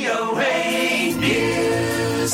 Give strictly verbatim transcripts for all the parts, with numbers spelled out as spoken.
โอ เอ News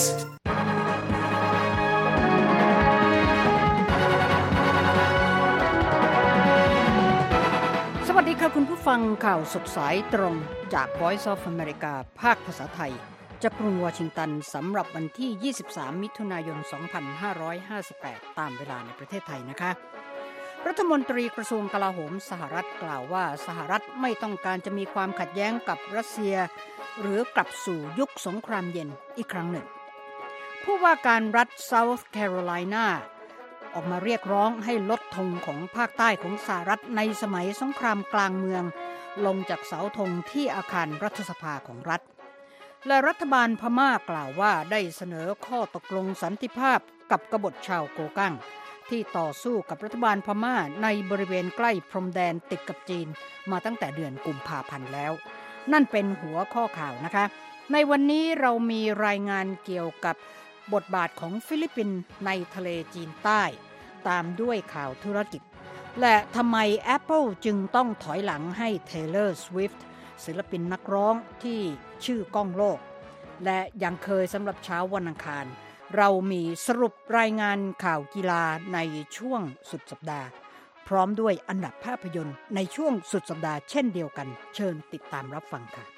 สวัสดีค่ะคุณผู้ฟังข่าวสดสายตรงจาก Voice of America ภาคภาษาไทยจากกรุงวอชิงตันสำหรับวันที่ยี่สิบสามมิถุนายนสองพันห้าร้อยห้าสิบแปดตามเวลาในประเทศไทยนะคะรัฐมนตรีกระทรวงกลาโหมสหรัฐกล่าวว่าสหรัฐไม่ต้องการจะมีความขัดแย้งกับรัสเซียหรือกลับสู่ยุคสงครามเย็นอีกครั้งหนึ่งผู้ว่าการรัฐ South Carolina ออกมาเรียกร้องให้ลดธงของภาคใต้ของสหรัฐในสมัยสงครามกลางเมืองลงจากเสาธงที่อาคารรัฐสภาของรัฐและรัฐบาลพม่ากล่าวว่าได้เสนอข้อตกลงสันติภาพกับกบฏชาวโกกังที่ต่อสู้กับรัฐบาลพม่าในบริเวณใกล้พรมแดนติดกับจีนมาตั้งแต่เดือนกุมภาพันธ์แล้วนั่นเป็นหัวข้อข่าวนะคะในวันนี้เรามีรายงานเกี่ยวกับบทบาทของฟิลิปปินส์ในทะเลจีนใต้ตามด้วยข่าวธุรกิจและทำไม Apple จึงต้องถอยหลังให้ Taylor Swift ศิลปินนักร้องที่ชื่อก้องโลกและยังเคยสำหรับเช้าวันอังคารเรามีสรุปรายงานข่าวกีฬาในช่วงสุดสัปดาห์พร้อมด้วยอันดับภาพยนตร์ในช่วงสุดสัปดาห์เช่นเดียวกันเชิญติดตามรับฟังค่ะ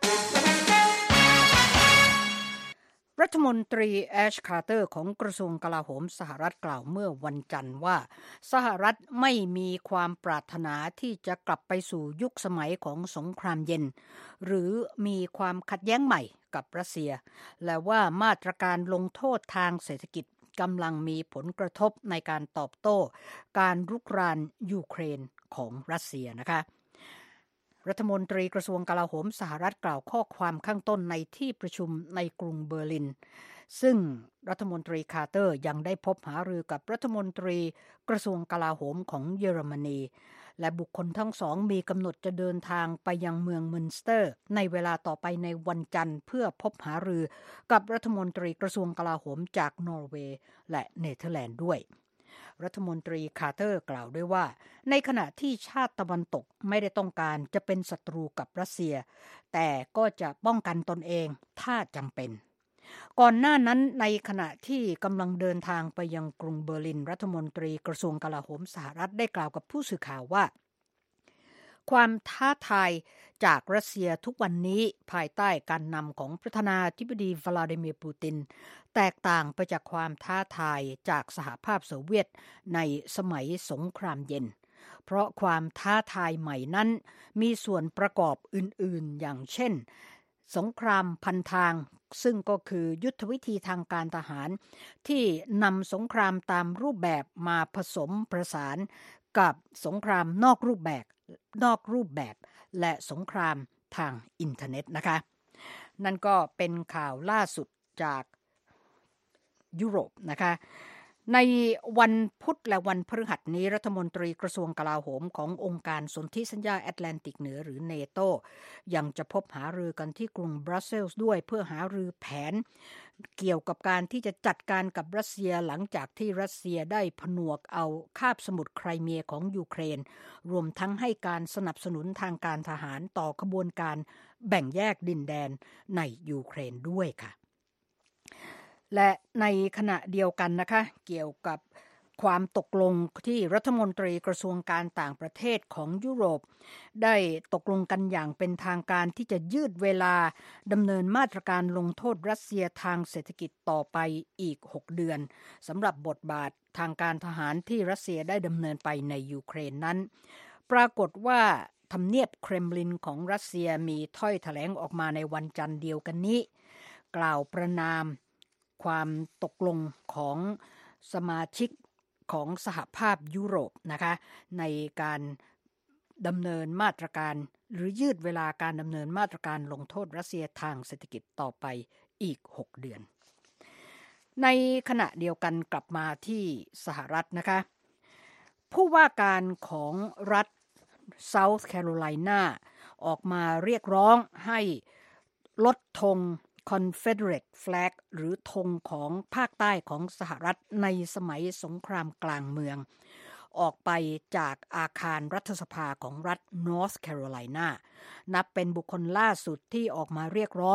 รัฐมนตรีแอชคาร์เตอร์ของกระทรวงกลาโหมสหรัฐกล่าวเมื่อวันจันทร์ว่าสหรัฐไม่มีความปรารถนาที่จะกลับไปสู่ยุคสมัยของสงครามเย็นหรือมีความขัดแย้งใหม่กับรัสเซียและว่ามาตรการลงโทษทางเศรษฐกิจกำลังมีผลกระทบในการตอบโต้การรุกรานยูเครนของรัสเซียนะคะรัฐมนตรีกระทรวงกลาโหมสหรัฐกล่าวข้อความข้างต้นในที่ประชุมในกรุงเบอร์ลินซึ่งรัฐมนตรีคาร์เตอร์ยังได้พบหารือกับรัฐมนตรีกระทรวงกลาโหมของเยอรมนีและบุคคลทั้งสองมีกำหนดจะเดินทางไปยังเมืองมินสเตอร์ในเวลาต่อไปในวันจันทร์เพื่อพบหารือกับรัฐมนตรีกระทรวงกลาโหมจากนอร์เวย์และเนเธอร์แลนด์ด้วยรัฐมนตรีคาร์เตอร์กล่าวด้วยว่าในขณะที่ชาติตะวันตกไม่ได้ต้องการจะเป็นศัตรูกับรัสเซียแต่ก็จะป้องกันตนเองถ้าจำเป็นก่อนหน้านั้นในขณะที่กำลังเดินทางไปยังกรุงเบอร์ลินรัฐมนตรีกระทรวงกลาโหมสหรัฐได้กล่าวกับผู้สื่อข่าวว่าความท้าทายจากรัสเซียทุกวันนี้ภายใต้การนำของประธานาธิบดีวลาดิเมียร์ปูตินแตกต่างไปจากความท้าทายจากสหภาพโซเวียตในสมัยสงครามเย็นเพราะความท้าทายใหม่นั้นมีส่วนประกอบอื่นๆอย่างเช่นสงครามพันทางซึ่งก็คือยุทธวิธีทางการทหารที่นำสงครามตามรูปแบบมาผสมประสานกับสงครามนอกรูปแบบนอกรูปแบบและสงครามทางอินเทอร์เน็ตนะคะนั่นก็เป็นข่าวล่าสุดจากยุโรปนะคะในวันพุธและวันพฤหัสนี้รัฐมนตรีกระทรวงกลาโหมขององค์การสนธิสัญญาแอตแลนติกเหนือหรือเนโตยังจะพบหารือกันที่กรุงบรัสเซลส์ด้วยเพื่อหารือแผนเกี่ยวกับการที่จะจัดการกับรัสเซียหลังจากที่รัสเซียได้ผนวกเอาคาบสมุทรไครเมียของยูเครนรวมทั้งให้การสนับสนุนทางการทหารต่อขบวนการแบ่งแยกดินแดนในยูเครนด้วยค่ะและในขณะเดียวกันนะคะเกี่ยวกับความตกลงที่รัฐมนตรีกระทรวงการต่างประเทศของยุโรปได้ตกลงกันอย่างเป็นทางการที่จะยืดเวลาดำเนินมาตรการลงโทษรัสเซียทางเศรษฐกิจต่อไปอีกหกเดือนสำหรับบทบาททางการทหารที่รัสเซียได้ดำเนินไปในยูเครนนั้นปรากฏว่าทำเนียบเครมลินของรัสเซียมีถ้อยแถลงออกมาในวันจันทร์เดียวกันนี้กล่าวประณามความตกลงของสมาชิกของสหภาพยุโรปนะคะในการดำเนินมาตรการหรือยืดเวลาการดำเนินมาตรการลงโทษรัสเซียทางเศรษฐกิจต่อไปอีกหกเดือนในขณะเดียวกันกลับมาที่สหรัฐนะคะผู้ว่าการของรัฐ South Carolina ออกมาเรียกร้องให้ลดธงConfederate flag หรือธงของภาคใต้ของสหรัฐในสมัยสงครามกลางเมืองออกไปจากอาคารรัฐสภาของรัฐ North Carolina นับเป็นบุคคลล่าสุดที่ออกมาเรียกร้อง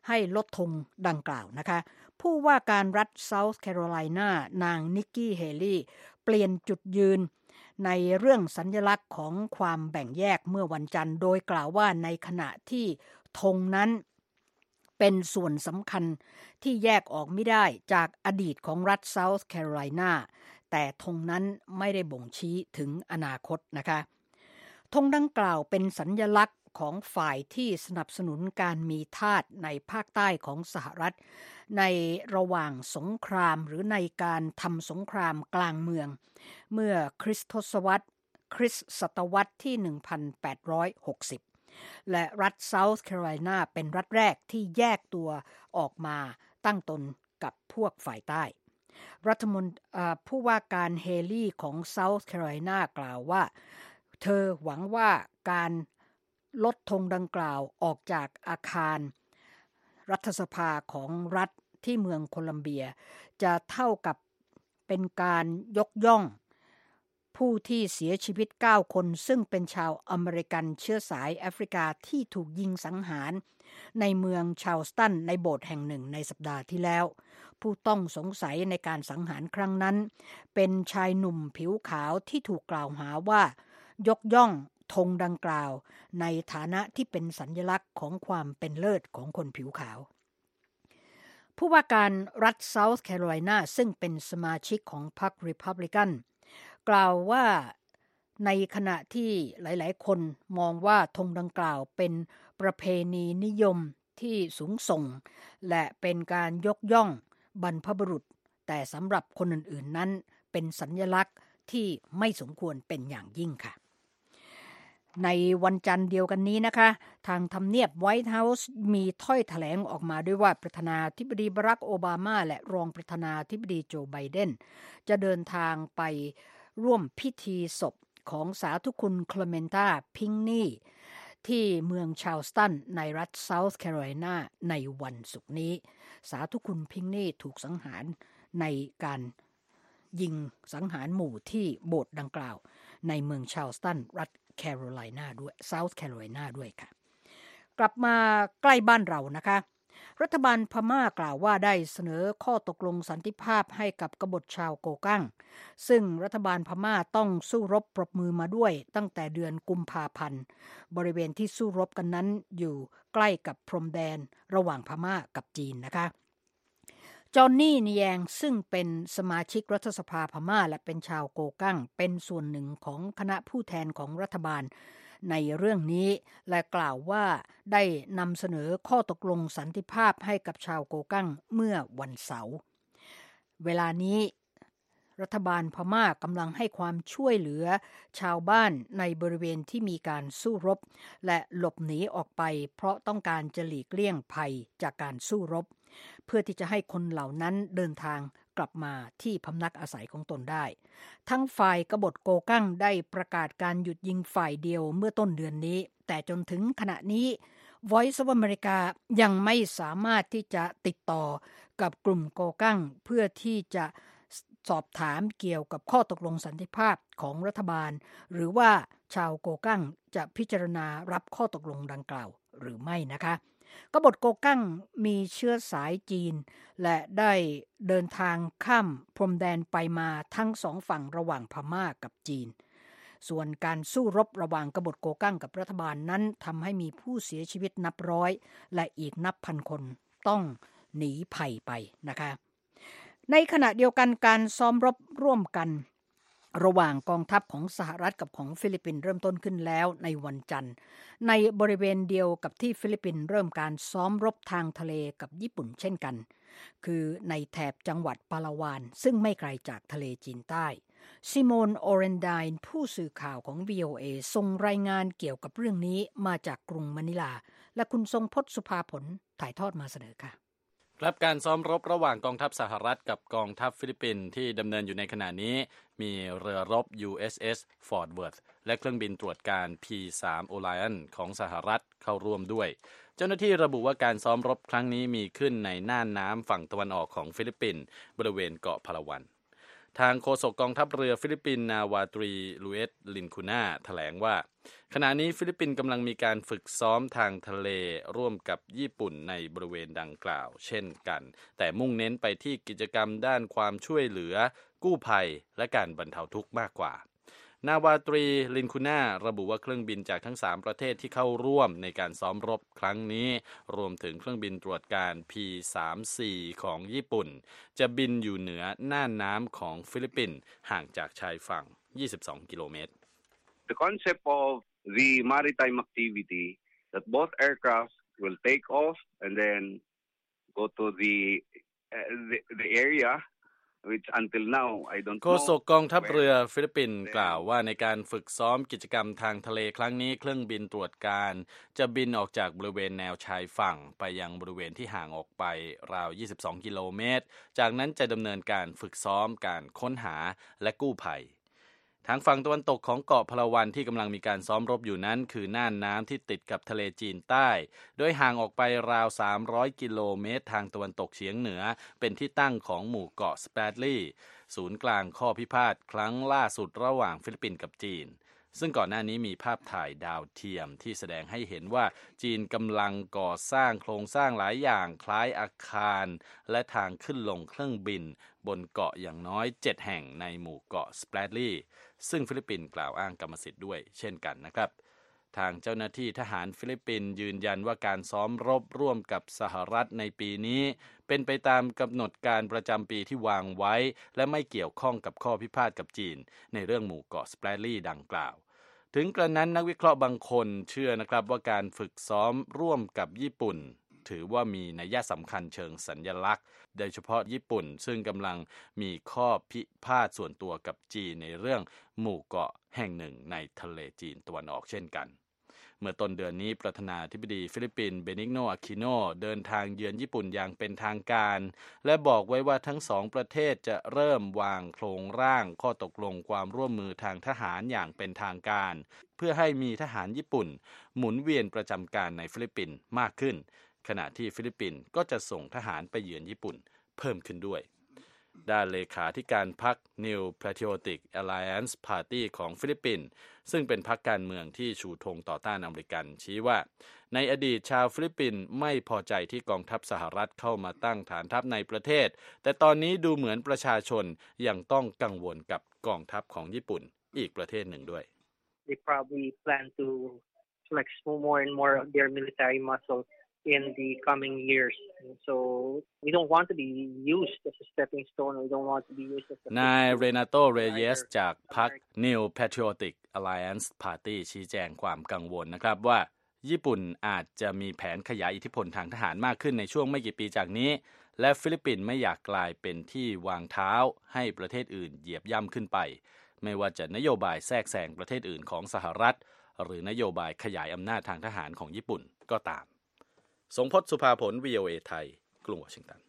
ให้ลดธงดังกล่าวนะคะผู้ว่าการรัฐเซาท์แคโรไลนานางนิกกี้เฮลี่เปลี่ยนจุดยืนในเรื่องสัญลักษณ์ของความแบ่งแยกเมื่อวันจันทร์โดยกล่าวว่าในขณะที่ธงนั้นเป็นส่วนสำคัญที่แยกออกไม่ได้จากอดีตของรัฐเซาท์แคโรไลนาแต่ธงนั้นไม่ได้บ่งชี้ถึงอนาคตนะคะธงดังกล่าวเป็นสัญลักษณ์ของฝ่ายที่สนับสนุนการมีทาสในภาคใต้ของสหรัฐในระหว่างสงครามหรือในการทำสงครามกลางเมืองเมื่อคริสตศตวรรษคริสตศตวรรษที่ หนึ่งพันแปดร้อยหกสิบ และรัฐเซาท์แคโรไลนาเป็นรัฐแรกที่แยกตัวออกมาตั้งตนกับพวกฝ่ายใต้รัฐมนตรีผู้ว่าการเฮลี่ของเซาท์แคโรไลนากล่าวว่าเธอหวังว่าการลดธงดังกล่าวออกจากอาคารรัฐสภาของรัฐที่เมืองโคลัมเบียจะเท่ากับเป็นการยกย่องผู้ที่เสียชีวิตเก้าคนซึ่งเป็นชาวอเมริกันเชื้อสายแอฟริกาที่ถูกยิงสังหารในเมืองชาร์ลสตันในโบสถ์แห่งหนึ่งในสัปดาห์ที่แล้วผู้ต้องสงสัยในการสังหารครั้งนั้นเป็นชายหนุ่มผิวขาวที่ถูกกล่าวหาว่ายกย่องธงดังกล่าวในฐานะที่เป็นสัญลักษณ์ของความเป็นเลิศของคนผิวขาวผู้ว่าการรัฐเซาท์แคโรไลนาซึ่งเป็นสมาชิกของพรรครีพับลิกันกล่าวว่าในขณะที่หลายๆคนมองว่าธงดังกล่าวเป็นประเพณีนิยมที่สูงส่งและเป็นการยกย่องบรรพบุรุษแต่สำหรับคนอื่นๆนั้นเป็นสัญลักษณ์ที่ไม่สมควรเป็นอย่างยิ่งค่ะในวันจันทร์เดียวกันนี้นะคะทางทำเนียบไวท์เฮาส์มีถ้อยแถลงออกมาด้วยว่าประธานาธิบดีบารักโอบามาและรองประธานาธิบดีโจไบเดนจะเดินทางไปร่วมพิธีศพของสาธุคุณคลเมนตาพิงนีที่เมืองชาร์ลสตันในรัฐเซาท์แคโรไลนาในวันศุกร์นี้สาธุคุณพิงนีถูกสังหารในการยิงสังหารหมู่ที่โบสถ์ดังกล่าวในเมืองชาร์ลสตันรัฐแคโรไลนาด้วยเซาท์แคโรไลนาด้วยค่ะกลับมาใกล้บ้านเรานะคะรัฐบาลพม่ากล่าวว่าได้เสนอข้อตกลงสันติภาพให้กับกบฏชาวโกกังซึ่งรัฐบาลพม่าต้องสู้รบปรบมือมาด้วยตั้งแต่เดือนกุมภาพันธ์บริเวณที่สู้รบกันนั้นอยู่ใกล้กับพรมแดนระหว่างพม่ากับจีนนะคะจอห์นนี่นีแยงซึ่งเป็นสมาชิกรัฐสภาพม่าและเป็นชาวโกกังเป็นส่วนหนึ่งของคณะผู้แทนของรัฐบาลในเรื่องนี้และกล่าวว่าได้นำเสนอข้อตกลงสันติภาพให้กับชาวโกกังเมื่อวันเสาร์เวลานี้รัฐบาลพม่ากำลังให้ความช่วยเหลือชาวบ้านในบริเวณที่มีการสู้รบและหลบหนีออกไปเพราะต้องการจะหลีกเลี่ยงภัยจากการสู้รบเพื่อที่จะให้คนเหล่านั้นเดินทางกลับมาที่พำนักอาศัยของตนได้ทั้งฝ่ายกบฏโกกังได้ประกาศการหยุดยิงฝ่ายเดียวเมื่อต้นเดือนนี้แต่จนถึงขณะนี้ Voice of America ยังไม่สามารถที่จะติดต่อกับกลุ่มโกกังเพื่อที่จะสอบถามเกี่ยวกับข้อตกลงสันติภาพของรัฐบาลหรือว่าชาวโกกังจะพิจารณารับข้อตกลงดังกล่าวหรือไม่นะคะกบฏโกกังมีเชื้อสายจีนและได้เดินทางข้ามพรมแดนไปมาทั้งสองฝั่งระหว่างพม่ากับจีนส่วนการสู้รบระหว่างกบฏโกกังกับรัฐบาลนั้นทำให้มีผู้เสียชีวิตนับร้อยและอีกนับพันคนต้องหนีภัยไปนะคะในขณะเดียวกันการซ้อมรบร่วมกันระหว่างกองทัพของสหรัฐกับของฟิลิปปินส์เริ่มต้นขึ้นแล้วในวันจันทร์ในบริเวณเดียวกับที่ฟิลิปปินส์เริ่มการซ้อมรบทางทะเลกับญี่ปุ่นเช่นกันคือในแถบจังหวัดปาลาวานซึ่งไม่ไกลจากทะเลจีนใต้ซิโมนโอเรนไดน์ผู้สื่อข่าวของ วี โอ เอ ส่งรายงานเกี่ยวกับเรื่องนี้มาจากกรุงมะนิลาและคุณทรงพจน์สุภาผลถ่ายทอดมาเสนอค่ะครับการซ้อมรบระหว่างกองทัพสหรัฐกับกองทัพฟิลิปปินส์ที่ดำเนินอยู่ในขณะนี้มีเรือรบ ยู เอส เอส Fort Worth และเครื่องบินตรวจการ พี ทรี Orion ของสหรัฐเข้าร่วมด้วยเจ้าหน้าที่ระบุว่าการซ้อมรบครั้งนี้มีขึ้นในน่านน้ำฝั่งตะวันออกของฟิลิปปินส์บริเวณเกาะพาลาวันทางโฆษกกองทัพเรือฟิลิปปินส์นาวาตรีลูเอสลินคูน่าแถลงว่าขณะนี้ฟิลิปปินส์กำลังมีการฝึกซ้อมทางทะเลร่วมกับญี่ปุ่นในบริเวณดังกล่าวเช่นกันแต่มุ่งเน้นไปที่กิจกรรมด้านความช่วยเหลือกู้ภัยและการบรรเทาทุกข์มากกว่านาวาตรีลินคูน่าระบุว่าเครื่องบินจากทั้งสามประเทศที่เข้าร่วมในการซ้อมรบครั้งนี้รวมถึงเครื่องบินตรวจการ พี สามสิบสี่ ของญี่ปุ่นจะบินอยู่เหนือน่านน้ำของฟิลิปปินส์ห่างจากชายฝั่งยี่สิบสองกิโลเมตร The concept of the maritime activity that both aircraft will take off and then go to the uh, the, the area which until now I don't know โฆษกกองทัพเรือฟิลิปปินส์กล่าวว่าในการฝึกซ้อมกิจกรรมทางทะเลครั้งนี้เครื่องบินตรวจการจะบินออกจากบริเวณแนวชายฝั่งไปยังบริเวณที่ห่างออกไปราวยี่สิบสองกิโลเมตรจากนั้นจะดำเนินการฝึกซ้อมการค้นหาและกู้ภัยทางฝั่งตะวันตกของเกาะพะละวันที่กำลังมีการซ้อมรบอยู่นั้นคือน่านน้ำที่ติดกับทะเลจีนใต้โดยห่างออกไปราวสามร้อยกิโลเมตรทางตะวันตกเฉียงเหนือเป็นที่ตั้งของหมู่เกาะสแปดลีย์ศูนย์กลางข้อพิพาทครั้งล่าสุดระหว่างฟิลิปปินส์กับจีนซึ่งก่อนหน้านี้มีภาพถ่ายดาวเทียมที่แสดงให้เห็นว่าจีนกำลังก่อสร้างโครงสร้างหลายอย่างคล้ายอาคารและทางขึ้นลงเครื่องบินบนเกาะอย่างน้อยเจ็ดแห่งในหมู่เกาะสแปดลีย์ซึ่งฟิลิปปินส์กล่าวอ้างกรรมสิทธิ์ด้วยเช่นกันนะครับทางเจ้าหน้าที่ทหารฟิลิปปินส์ยืนยันว่าการซ้อมรบร่วมกับสหรัฐในปีนี้เป็นไปตามกำหนดการประจำปีที่วางไว้และไม่เกี่ยวข้องกับข้อพิพาทกับจีนในเรื่องหมู่เกาะสแปดลีย์ดังกล่าวถึงกระนั้นนักวิเคราะห์บางคนเชื่อนะครับว่าการฝึกซ้อมร่วมกับญี่ปุ่นถือว่ามีนัยสำคัญเชิงสัญลักษณ์โดยเฉพาะญี่ปุ่นซึ่งกำลังมีข้อพิพาทส่วนตัวกับจีนในเรื่องหมู่เกาะแห่งหนึ่งในทะเลจีนตะวันออกเช่นกันเมื่อต้นเดือนนี้ประธานาธิบดีฟิลิปปินส์เบนิกโน อาคิโนเดินทางเยือนญี่ปุ่นอย่างเป็นทางการและบอกไว้ว่าทั้งสองประเทศจะเริ่มวางโครงร่างข้อตกลงความร่วมมือทางทหารอย่างเป็นทางการเพื่อให้มีทหารญี่ปุ่นหมุนเวียนประจำการในฟิลิปปินส์มากขึ้นขณะที่ฟิลิปปินส์ก็จะส่งทหารไปเยือนญี่ปุ่นเพิ่มขึ้นด้วยด้านเลขาธิการพรรค New Patriotic Alliance Party ของฟิลิปปินส์ซึ่งเป็นพรรคการเมืองที่ชูธงต่อต้านอเมริกันชี้ว่าในอดีตชาวฟิลิปปินส์ไม่พอใจที่กองทัพสหรัฐเข้ามาตั้งฐานทัพในประเทศแต่ตอนนี้ดูเหมือนประชาชนยังต้องกังวลกับกองทัพของญี่ปุ่นอีกประเทศหนึ่งด้วย They probably plan to flex more and more of their military muscle in the coming years. So we don't want to be used as a stepping stone. We don't want to be used as a นายเรนาโต เรเยสจากพรรค New Patriotic Alliance Party ชี้แจงความกังวลนะครับว่าญี่ปุ่นอาจจะมีแผนขยายอิทธิพลทางทหารมากขึ้นในช่วงไม่กี่ปีจากนี้และฟิลิปปินส์ไม่อยากกลายเป็นที่วางเท้าให้ประเทศอื่นเหยียบย่ำขึ้นไปไม่ว่าจะนโยบายแทรกแซงประเทศอื่นของสหรัฐหรือนโยบายขยายอำนาจทางทหารของญี่ปุ่นก็ตามสงพจน์ สุภาผล วี โอ เอ ไทยกรุงวอชิงตัน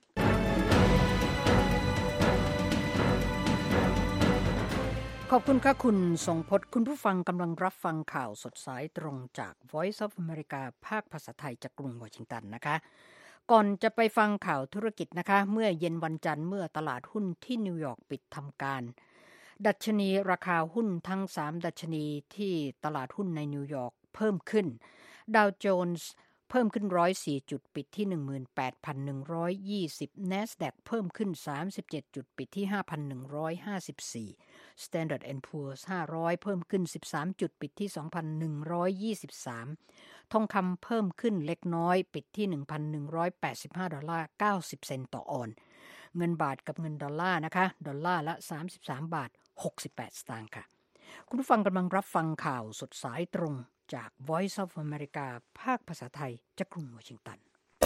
ขอบคุณค่ะคุณทรงพจน์คุณผู้ฟังกำลังรับฟังข่าวสดสายตรงจาก Voice of America ภาคภาษาไทยจากกรุงวอชิงตันนะคะก่อนจะไปฟังข่าวธุรกิจนะคะเมื่อเย็นวันจันทร์เมื่อตลาดหุ้นที่นิวยอร์กปิดทำการดัชนีราคาหุ้นทั้งสามดัชนีที่ตลาดหุ้นในนิวยอร์กเพิ่มขึ้นดาวโจนส์เพิ่มขึ้นหนึ่งร้อยสี่จุดปิดที่ หนึ่งหมื่นแปดพันหนึ่งร้อยยี่สิบ NASDAQ เพิ่มขึ้นสามสิบเจ็ดจุดปิดที่ ห้าพันหนึ่งร้อยห้าสิบสี่ Standard แอนด์ Poor's ห้าร้อยเพิ่มขึ้นสิบสามจุดปิดที่ สองพันหนึ่งร้อยยี่สิบสาม ทองคำเพิ่มขึ้นเล็กน้อยปิดที่ หนึ่งพันหนึ่งร้อยแปดสิบห้าดอลลาร์เก้าสิบเซนต์ต่อออนซ์เงินบาทกับเงินดอลลาร์นะคะดอลลาร์ละสามสิบสามบาทหกสิบแปดสตางค์ค่ะคุณผู้ฟังกำลังรับฟังข่าวสดสายตรงจาก Voice of America ภาคภาษาไทยจากกรุงวอชิงตัน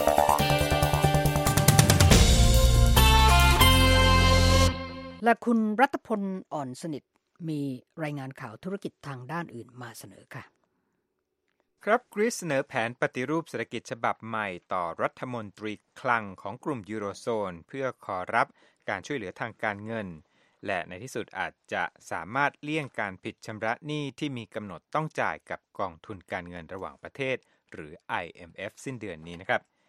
และคุณรัตพลอ่อนสนิทมีรายงานข่าวธุรกิจทางด้านอื่นมาเสนอค่ะครับกรีซเสนอแผนปฏิรูปเศรษฐกิจฉบับใหม่ต่อรัฐมนตรีคลังของกลุ่มยูโรโซนเพื่อขอรับการช่วยเหลือทางการเงินและในที่สุดอาจจะสามารถเลี่ยงการผิดชำระหนี้ที่มีกำหนดต้องจ่ายกับกองทุนการเงินระหว่างประเทศหรือ ไอ เอ็ม เอฟ สิ้นเดือนนี้นะครับ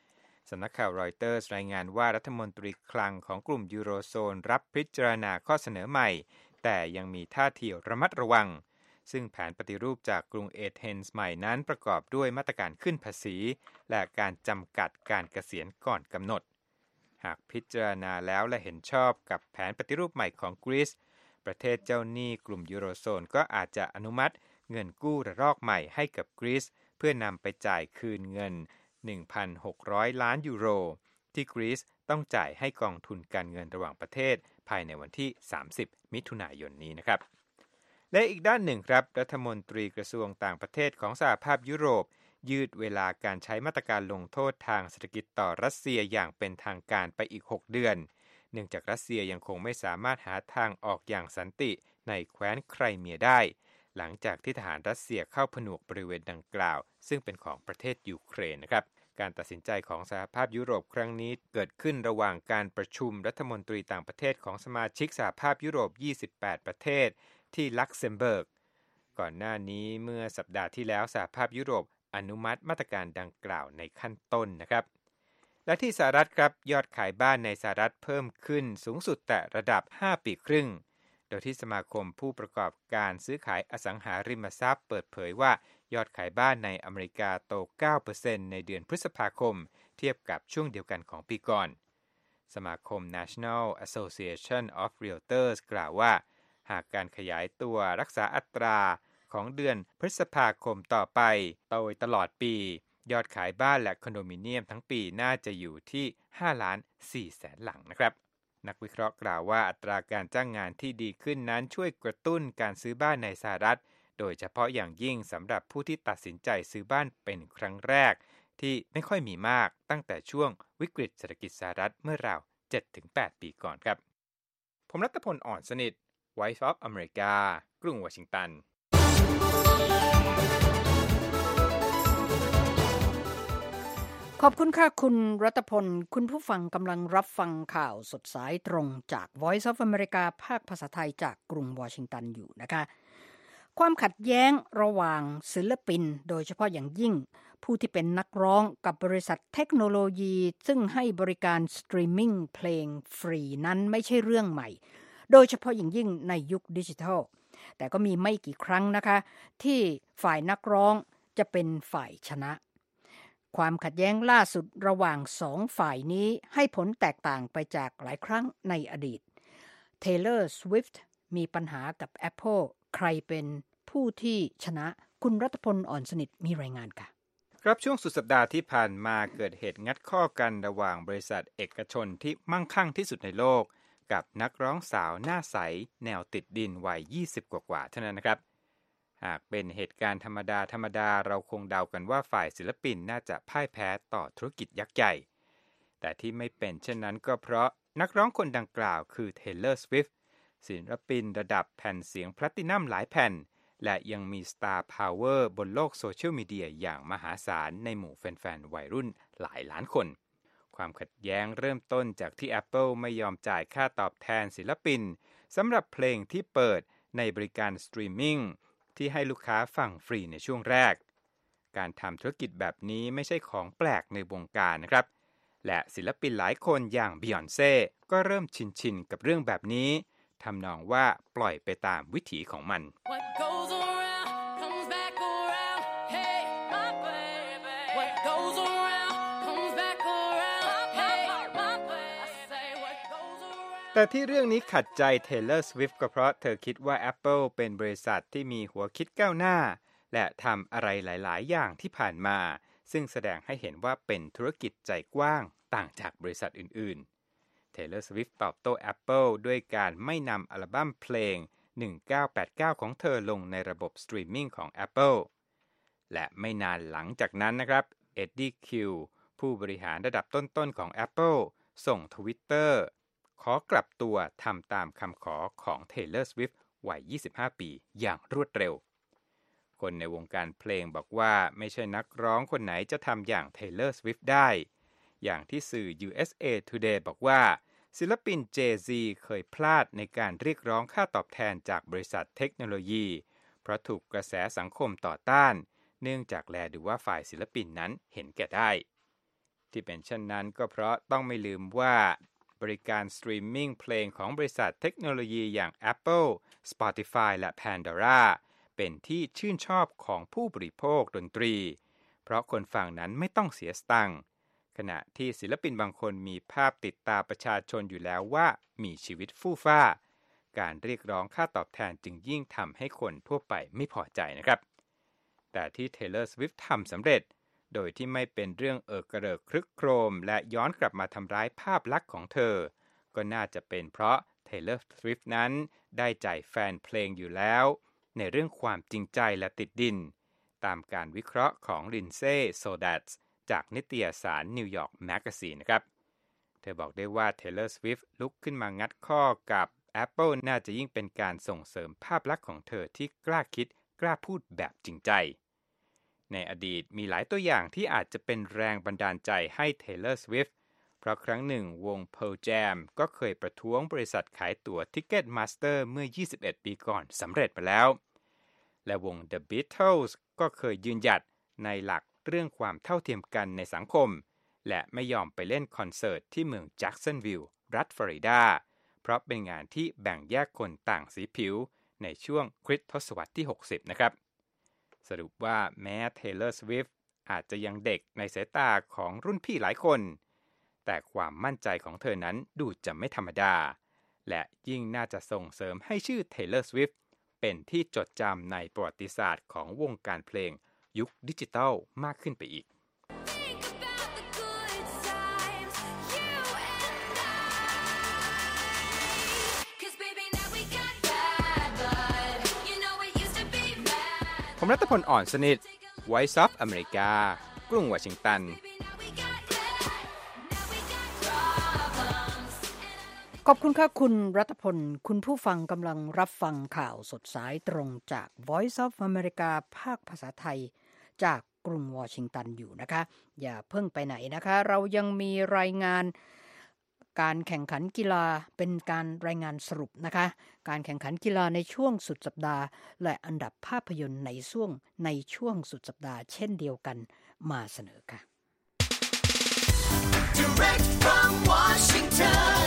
สำนักข่าวรอยเตอร์สรายงานว่ารัฐมนตรีคลังของกลุ่มยูโรโซนรับพิจารณาข้อเสนอใหม่แต่ยังมีท่าทีระมัดระวังซึ่งแผนปฏิรูปจากกรุงเอเธนส์ใหม่นั้นประกอบด้วยมาตรการขึ้นภาษีและการจำกัดการเกษียณก่อนกำหนดหากพิจารณาแล้วและเห็นชอบกับแผนปฏิรูปใหม่ของกรีซประเทศเจ้าหนี้กลุ่มยูโรโซนก็อาจจะอนุมัติเงินกู้ระลอกใหม่ให้กับกรีซเพื่อนำไปจ่ายคืนเงิน หนึ่งพันหกร้อย ล้านยูโรที่กรีซต้องจ่ายให้กองทุนการเงินระหว่างประเทศภายในวันที่สามสิบมิถุนายนนี้นะครับและอีกด้านหนึ่งครับรัฐมนตรีกระทรวงต่างประเทศของสหภาพยุโรปยืดเวลาการใช้มาตรการลงโทษทางเศรษฐกิจต่อรัสเซียอย่างเป็นทางการไปอีกหกเดือนเนื่องจากรัสเซียยังคงไม่สามารถหาทางออกอย่างสันติในแคว้นไครเมียได้หลังจากที่ทหารรัสเซียเข้าผนวกบริเวณดังกล่าวซึ่งเป็นของประเทศยูเครนนะครับการตัดสินใจของสหภาพยุโรปครั้งนี้เกิดขึ้นระหว่างการประชุมรัฐมนตรีต่างประเทศของสมาชิกสหภาพยุโรปยี่สิบแปดประเทศที่ลักเซมเบิร์กก่อนหน้านี้เมื่อสัปดาห์ที่แล้วสหภาพยุโรปอนุมัติมาตรการดังกล่าวในขั้นต้นนะครับและที่สหรัฐครับยอดขายบ้านในสหรัฐเพิ่มขึ้นสูงสุดแต่ระดับห้าปีครึ่งโดยที่สมาคมผู้ประกอบการซื้อขายอสังหาริมทรัพย์เปิดเผยว่ายอดขายบ้านในอเมริกาโต เก้าเปอร์เซ็นต์ ในเดือนพฤษภาคมเทียบกับช่วงเดียวกันของปีก่อนสมาคม National Association of Realtors กล่าวว่าหากการขยายตัวรักษาอัตราของเดือนพฤษภาคมต่อไปโดยตลอดปียอดขายบ้านและคอนโดมิเนียมทั้งปีน่าจะอยู่ที่ห้าล้านสี่แสนหลังนะครับนักวิเคราะห์กล่าวว่าอัตราการจ้างงานที่ดีขึ้นนั้นช่วยกระตุ้นการซื้อบ้านในสหรัฐโดยเฉพาะอย่างยิ่งสำหรับผู้ที่ตัดสินใจซื้อบ้านเป็นครั้งแรกที่ไม่ค่อยมีมากตั้งแต่ช่วงวิกฤตเศรษฐกิจสหรัฐเมื่อราว เจ็ดถึงแปด ปีก่อนครับผมรัตพล อ่อนสนิท Voice of America กรุงวอชิงตันขอบคุณค่ะคุณรัตพลคุณผู้ฟังกำลังรับฟังข่าวสดสายตรงจาก Voice of America ภาคภาษาไทยจากกรุงวอชิงตันอยู่นะคะความขัดแย้งระหว่างศิลปินโดยเฉพาะอย่างยิ่งผู้ที่เป็นนักร้องกับบริษัทเทคโนโลยีซึ่งให้บริการสตรีมมิ่งเพลงฟรีนั้นไม่ใช่เรื่องใหม่โดยเฉพาะอย่างยิ่งในยุคดิจิทัลแต่ก็มีไม่กี่ครั้งนะคะที่ฝ่ายนักร้องจะเป็นฝ่ายชนะความขัดแย้งล่าสุดระหว่างสองฝ่ายนี้ให้ผลแตกต่างไปจากหลายครั้งในอดีต Taylor Swift มีปัญหากับ Apple ใครเป็นผู้ที่ชนะคุณรัตพล อ่อนสนิทมีรายงานค่ะครับช่วงสุดสัปดาห์ที่ผ่านมาเกิดเหตุงัดข้อกันระหว่างบริษัทเอกชนที่มั่งคั่งที่สุดในโลกกับนักร้องสาวหน้าใสแนวติดดินวัยยี่สิบกว่าๆเท่านั้นนะครับหากเป็นเหตุการณ์ธรรมดาธรรมดาเราคงเดากันว่าฝ่ายศิลปินน่าจะพ่ายแพ้ต่อธุรกิจยักษ์ใหญ่แต่ที่ไม่เป็นเช่นนั้นก็เพราะนักร้องคนดังกล่าวคือ Taylor Swift ศิลปินระดับแผ่นเสียงแพลตินัมหลายแผ่นและยังมี Star Power บนโลกโซเชียลมีเดียอย่างมหาศาลในหมู่แฟนๆวัยรุ่นหลายล้านคนความขัดแย้งเริ่มต้นจากที่ Apple ไม่ยอมจ่ายค่าตอบแทนศิลปินสำหรับเพลงที่เปิดในบริการสตรีมมิ่งที่ให้ลูกค้าฟังฟรีในช่วงแรกการทำธุรกิจแบบนี้ไม่ใช่ของแปลกในวงการนะครับและศิลปินหลายคนอย่าง Beyoncé ก็เริ่มชินๆกับเรื่องแบบนี้ทำนองว่าปล่อยไปตามวิถีของมันแต่ที่เรื่องนี้ขัดใจ Taylor Swift ก็เพราะเธอคิดว่า Apple เป็นบริษัทที่มีหัวคิดก้าวหน้าและทำอะไรหลายๆอย่างที่ผ่านมาซึ่งแสดงให้เห็นว่าเป็นธุรกิจใจกว้างต่างจากบริษัทอื่นๆ Taylor Swift ตอบโต้ Apple ด้วยการไม่นำอัลบั้มเพลงหนึ่งเก้าแปดเก้าของเธอลงในระบบสตรีมมิ่งของ Apple และไม่นานหลังจากนั้นนะครับ Eddie Q ผู้บริหารระดับต้นๆของ Apple ส่ง Twitterขอกลับตัวทำตามคำขอของ Taylor Swift วัยยี่สิบห้าปีอย่างรวดเร็วคนในวงการเพลงบอกว่าไม่ใช่นักร้องคนไหนจะทำอย่าง Taylor Swift ได้อย่างที่สื่อ ยู เอส เอ Today บอกว่าศิลปิน Jay-Z เคยพลาดในการเรียกร้องค่าตอบแทนจากบริษัทเทคโนโลยีเพราะถูกกระแสสังคมต่อต้านเนื่องจากแลดูว่าฝ่ายศิลปินนั้นเห็นแก่ได้ที่เป็นเช่นนั้นก็เพราะต้องไม่ลืมว่าบริการสตรีมมิ่งเพลงของบริษัทเทคโนโลยีอย่าง Apple, Spotify และ Pandora เป็นที่ชื่นชอบของผู้บริโภคดนตรีเพราะคนฟังนั้นไม่ต้องเสียสตังค์ขณะที่ศิลปินบางคนมีภาพติดตาประชาชนอยู่แล้วว่ามีชีวิตฟู่ฟ้าการเรียกร้องค่าตอบแทนจึงยิ่งทำให้คนทั่วไปไม่พอใจนะครับแต่ที่ Taylor Swift ทำสำเร็จโดยที่ไม่เป็นเรื่องเอิกกระเริกครึกโครมและย้อนกลับมาทำร้ายภาพลักษณ์ของเธอก็น่าจะเป็นเพราะ Taylor Swift นั้นได้ใจแฟนเพลงอยู่แล้วในเรื่องความจริงใจและติดดินตามการวิเคราะห์ของ Lindsay Sodads จากนิตยสาร New York Magazine นะครับเธอบอกได้ว่า Taylor Swift ลุกขึ้นมางัดข้อกับ Apple น่าจะยิ่งเป็นการส่งเสริมภาพลักษณ์ของเธอที่กล้าคิดกล้าพูดแบบจริงใจในอดีตมีหลายตัวอย่างที่อาจจะเป็นแรงบันดาลใจให้ Taylor Swift เพราะครั้งหนึ่งวง Pearl Jam ก็เคยประท้วงบริษัทขายตั๋ว Ticketmaster เมื่อยี่สิบเอ็ดปีก่อนสำเร็จไปแล้วและวง The Beatles ก็เคยยืนหยัดในหลักเรื่องความเท่าเทียมกันในสังคมและไม่ยอมไปเล่นคอนเสิร์ตที่เมือง Jacksonville รัฐฟลอริดาเพราะเป็นงานที่แบ่งแยกคนต่างสีผิวในช่วงคริสตศตวรรษที่หกสิบนะครับสรุปว่าแม้ Taylor Swift อาจจะยังเด็กในสายตาของรุ่นพี่หลายคนแต่ความมั่นใจของเธอนั้นดูจะไม่ธรรมดาและยิ่งน่าจะส่งเสริมให้ชื่อ Taylor Swift เป็นที่จดจำในประวัติศาสตร์ของวงการเพลงยุคดิจิทัลมากขึ้นไปอีกผมรัตพลอ่อนสนิท Voice of America กรุงวอชิงตันขอบคุณค่ะคุณรัตพลคุณผู้ฟังกำลังรับฟังข่าวสดสายตรงจาก Voice of America ภาคภาษาไทยจากกรุงวอชิงตันอยู่นะคะอย่าเพิ่งไปไหนนะคะเรายังมีรายงานการแข่งขันกีฬาเป็นการรายงานสรุปนะคะการแข่งขันกีฬาในช่วงสุดสัปดาห์และอันดับภาพยนตร์ในช่วงในช่วงสุดสัปดาห์เช่นเดียวกันมาเสนอค่ะ Direct from Washington,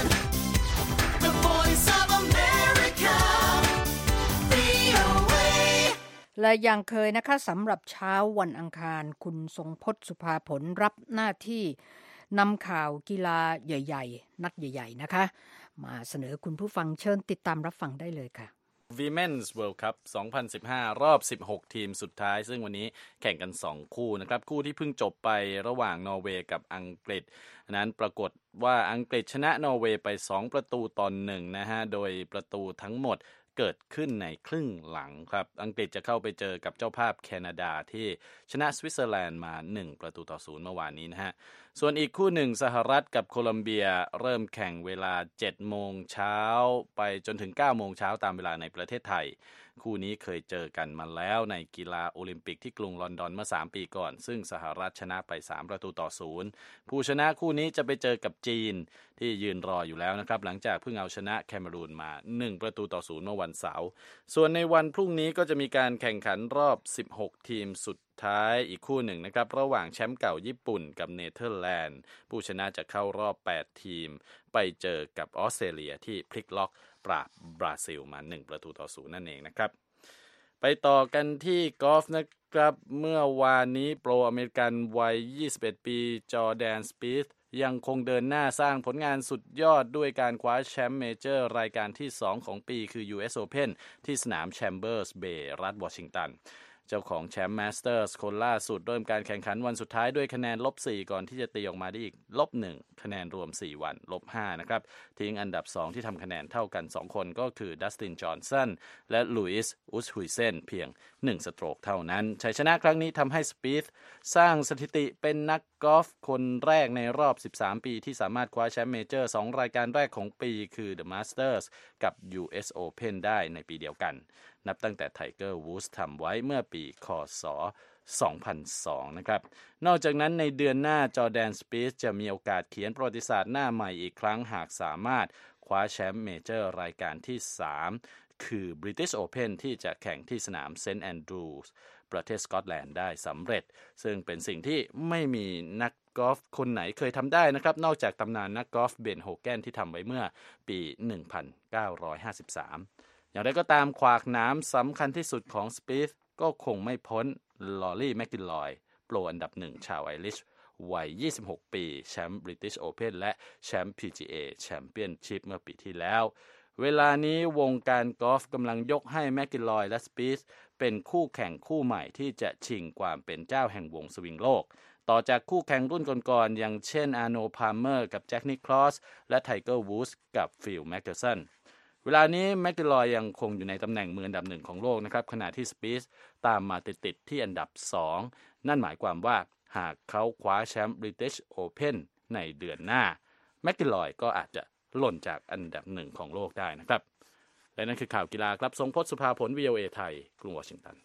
the voice of America, วี โอ เอและอย่างเคยนะคะสำหรับเช้าวันอังคารคุณทรงพจน์สุภาผลรับหน้าที่นำข่าวกีฬาใหญ่ๆนัดใหญ่ๆนะคะมาเสนอคุณผู้ฟังเชิญติดตามรับฟังได้เลยค่ะ Women's World Cup สองพันสิบห้ารอบสิบหกทีมสุดท้ายซึ่งวันนี้แข่งกันสองคู่นะครับคู่ที่เพิ่งจบไประหว่างนอร์เวย์กับอังกฤษนั้นปรากฏว่าอังกฤษชนะนอร์เวย์ไปสองประตูต่อหนึ่งนะฮะโดยประตูทั้งหมดเกิดขึ้นในครึ่งหลังครับอังกฤษจะเข้าไปเจอกับเจ้าภาพแคนาดาที่ชนะสวิตเซอร์แลนด์มาหนึ่งประตูต่อศูนย์เมื่อวานนี้นะฮะส่วนอีกคู่หนึ่งสหรัฐกับโคลัมเบียเริ่มแข่งเวลา เจ็ดโมงเช้าไปจนถึง เก้าโมงเช้าตามเวลาในประเทศไทยคู่นี้เคยเจอกันมาแล้วในกีฬาโอลิมปิกที่กรุงลอนดอนเมื่อสามปีก่อนซึ่งสหรัฐชนะไปสามประตูต่อศูนย์ผู้ชนะคู่นี้จะไปเจอกับจีนที่ยืนรออยู่แล้วนะครับหลังจากเพิ่งเอาชนะแคเมรูนมาหนึ่งประตูต่อศูนย์เมื่อวันเสาร์ส่วนในวันพรุ่งนี้ก็จะมีการแข่งขันรอบสิบหกทีมสุดท้ายอีกคู่หนึ่งนะครับระหว่างแชมป์เก่าญี่ปุ่นกับเนเธอร์แลนด์ผู้ชนะจะเข้ารอบแปดทีมไปเจอกับออสเตรเลียที่พลิกล็อกปราบบราซิลมาหนึ่งประตูต่อศูนย์นั่นเองนะครับไปต่อกันที่กอล์ฟนะครับเมื่อวานนี้โปรอเมริกันวัยยี่สิบเอ็ดปีจอร์แดนสปีธยังคงเดินหน้าสร้างผลงานสุดยอดด้วยการคว้าแชมป์เมเจอร์รายการที่สองของปีคือ ยู เอส Open ที่สนามแชมเบอร์สเบย์รัฐวอชิงตันเจ้าของแชมป์มาสเตอร์สคนล่าสุดเริ่มการแข่งขันวันสุดท้ายด้วยคะแนนลบสี่ก่อนที่จะตีออกมาได้อีกลบหนึ่งคะแนนรวมสี่วันลบห้านะครับทิ้งอันดับสองที่ทำคะแนนเท่ากันสองคนก็คือดัสตินจอห์นสันและลุยส์อุสฮุยเซนเพียงหนึ่งสโตรกเท่านั้นชัยชนะครั้งนี้ทำให้สปีธสร้างสถิติเป็นนักกอล์ฟคนแรกในรอบสิบสามปีที่สามารถคว้าแชมป์เมเจอร์สองรายการแรกของปีคือ The Masters กับ ยู เอส Open ได้ในปีเดียวกันนับตั้งแต่ไทเกอร์วูดส์ทำไว้เมื่อปีค.ศ. สองพันสองนะครับนอกจากนั้นในเดือนหน้าจอร์แดนสปีธจะมีโอกาสเขียนประวัติศาสตร์หน้าใหม่อีกครั้งหากสามารถคว้าแชมป์เมเจอร์รายการที่สามคือ British Open ที่จะแข่งที่สนามเซนต์แอนดรูว์สประเทศสกอตแลนด์ได้สำเร็จซึ่งเป็นสิ่งที่ไม่มีนักกอล์ฟคนไหนเคยทำได้นะครับนอกจากตำนานนักกอล์ฟเบนโฮแกนที่ทำไว้เมื่อปี หนึ่งพันเก้าร้อยห้าสิบสาม อย่างไรก็ตามขวากหนามสำคัญที่สุดของสปีธก็คงไม่พ้นลอรี่แมคกินลอยโปรอันดับหนึ่งชาวไอริชวัย ยี่สิบหก ปีแชมป์ British Open และแชมป์ พี จี เอ Championship เมื่อปีที่แล้วเวลานี้วงการกอล์ฟกำลังยกให้แมคกินลอยและสปีธเป็นคู่แข่งคู่ใหม่ที่จะชิงความเป็นเจ้าแห่งวงสวิงโลกต่อจากคู่แข่งรุ่นก่อนๆอย่างเช่นอาร์โน พาล์เมอร์กับแจ็คนิคลอสและไทเกอร์วูดส์กับฟิล แมคเกอร์สันเวลานี้แมคกินลอยยังคงอยู่ในตำแหน่งมืออันดับหนึ่งของโลกนะครับขณะที่สปีธตามมาติดๆที่อันดับสองนั่นหมายความว่าหากเขาคว้าแชมป์ British Open ในเดือนหน้าแมคกินลอยก็อาจจะหล่นจากอันดับหนึ่งของโลกได้นะครับและนั่นคือข่าวกีฬาครับทรงพจน์สุภาผล วี โอ เอ ไทยกรุงวอชิงตัน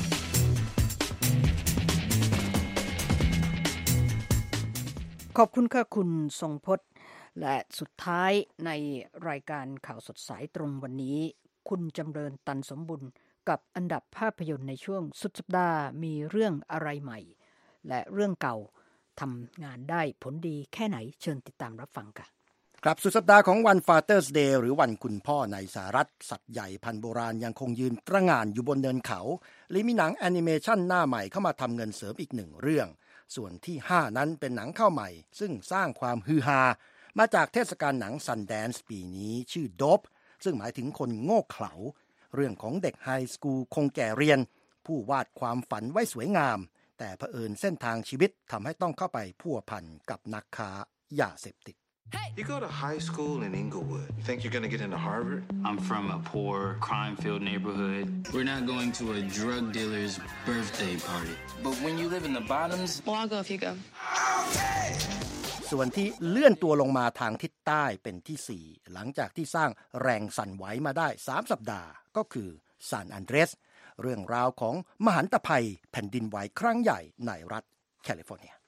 ขอบคุณค่ะคุณทรงพจน์และสุดท้ายในรายการข่าวสดสายตรงวันนี้คุณจำเริญตันสมบุญกับอันดับภาพยนตร์ในช่วงสุดสัปดาห์มีเรื่องอะไรใหม่และเรื่องเก่าทำงานได้ผลดีแค่ไหนเชิญติดตามรับฟังค่ะครับสุดสัปดาห์ของวัน Father's Day หรือวันคุณพ่อในสหรัฐสัตว์ใหญ่พันธุ์โบราณยังคงยืนตระหง่านอยู่บนเนินเขาและมีหนังแอนิเมชันหน้าใหม่เข้ามาทำเงินเสริมอีกหนึ่งเรื่องส่วนที่ห้านั้นเป็นหนังเข้าใหม่ซึ่งสร้างความฮือฮามาจากเทศกาลหนัง Sundance ปีนี้ชื่อ Dope ซึ่งหมายถึงคนโง่เขลาเรื่องของเด็กไฮสคูลคงแก่เรียนผู้วาดความฝันไว้สวยงามแต่เผอิญเส้นทางชีวิตทำให้ต้องเข้าไปพัวพันกับนักค้ายาเสพติด You go to high school in Inglewood. You think you're going to get into Harvard? I'm from a poor, crime-filled neighborhood. We're not going to a drug dealer's birthday party. But when you live in the bottoms... Well, I'll go if you go. Okay! ส่วนที่เลื่อนตัวลงมาทางทิศใต้เป็นที่สี่หลังจากที่สร้างแรงสั่นไหวมาได้สามสัปดาห์ก็คือซานอันเดรสเรื่องราวของมหันตภัยแผ่นดินไหวครั้งใหญ่ในรัฐแคลิฟอร์เนีย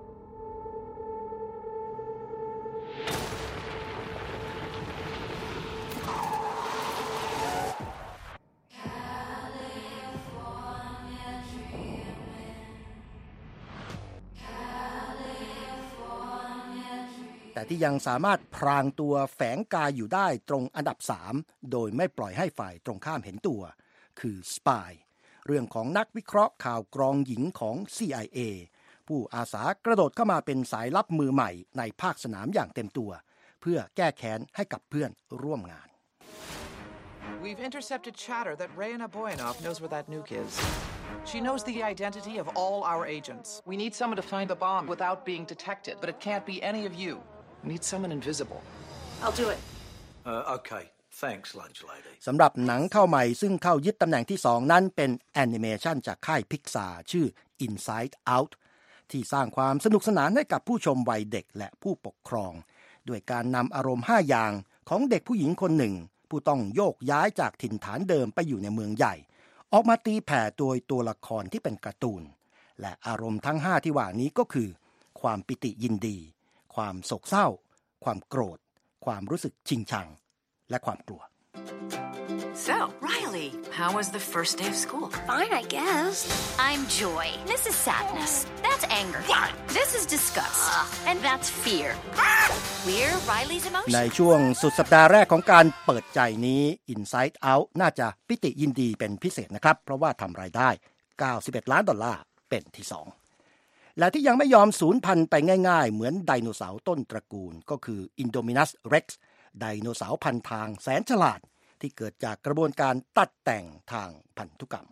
แต่ที่ยังสามารถพรางตัวแฝงกายอยู่ได้ตรงอันดับสามโดยไม่ปล่อยให้ฝ่ายตรงข้ามเห็นตัวคือ Spy เรื่องของนักวิเคราะห์ข่าวกรองหญิงของ ซี ไอ เอ ผู้อาสากระโดดเข้ามาเป็นสายลับมือใหม่ในภาคสนามอย่างเต็มตัวเพื่อแก้แค้นให้กับเพื่อนร่วมงาน We've intercepted chatter that Rayana Boyanov knows where that nuke is. She knows the identity of all our agents. We need someone to find the bomb without being detected, but it can't be any of you. We need someone invisible. I'll do it. Uh, okay. Thanks, lunch lady. สำหรับหนังเข้าใหม่ซึ่งเข้ายึดตำแหน่งที่สองนั้นเป็นแอนิเมชันจากค่าย Pixar ชื่อ Inside Out ที่สร้างความสนุกสนานให้กับผู้ชมวัยเด็กและผู้ปกครองด้วยการนำอารมณ์ห้าอย่างของเด็กผู้หญิงคนหนึ่งผู้ต้องโยกย้ายจากถิ่นฐานเดิมไปอยู่ในเมืองใหญ่ออกมาตีแผ่โดยตัวละครที่เป็นการ์ตูนและอารมณ์ทั้งห้าที่ว่านี้ก็คือความปิติยินดีความโศกเศร้าความโกรธความรู้สึกชิงชังและความกลัว So, Riley, how was the first day of school? Fine, I guess. I'm Joy. This is sadness. That's anger. What? This is disgust. Uh, and that's fear. We're Riley's emotions. ในช่วงสุดสัปดาห์แรกของการเปิดใจนี้ Inside Out น่าจะปิติยินดีเป็นพิเศษนะครับเพราะว่าทำรายได้เก้าสิบเอ็ดล้านดอลลาร์เป็นที่สองและที่ยังไม่ยอมสูญพันธุ์ไปง่ายๆเหมือนไดโนเสาร์ต้นตระกูลก็คือ Indominus Rex ไดโนเสาร์พันทางแสนฉลาดที่เกิดจากกระบวนการตัดแต่งทางพันธุกรรม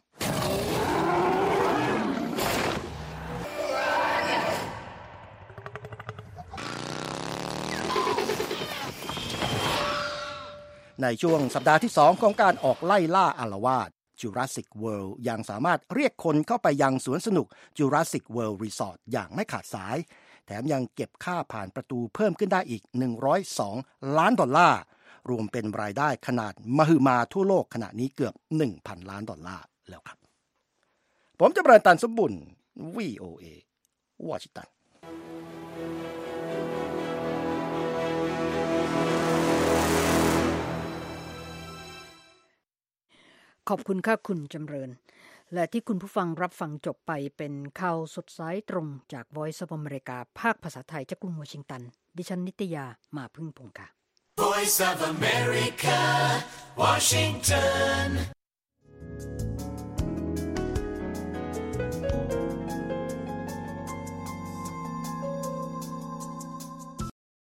ในช่วงสัปดาห์ที่สองของการออกไล่ล่าอาละวาด Jurassic World ยังสามารถเรียกคนเข้าไปยังสวนสนุก Jurassic World Resort อย่างไม่ขาดสายแถมยังเก็บค่าผ่านประตูเพิ่มขึ้นได้อีกหนึ่งร้อยสองล้านดอลลาร์รวมเป็นรายได้ขนาดมหึมาทั่วโลกขณะนี้เกือบ หนึ่งพัน ล้านดอลลาร์แล้วครับผมจะเบรนตันสมบุญ วี โอ เอ วอชิงตันขอบคุณค่ะคุณจำเริญและที่คุณผู้ฟังรับฟังจบไปเป็นข่าวสดสายตรงจาก Voice of America ภาคภาษาไทยจากกรุงวอชิงตันดิฉันนิตยามาพึ่งพงษ์ค่ะ Voice of America, Washington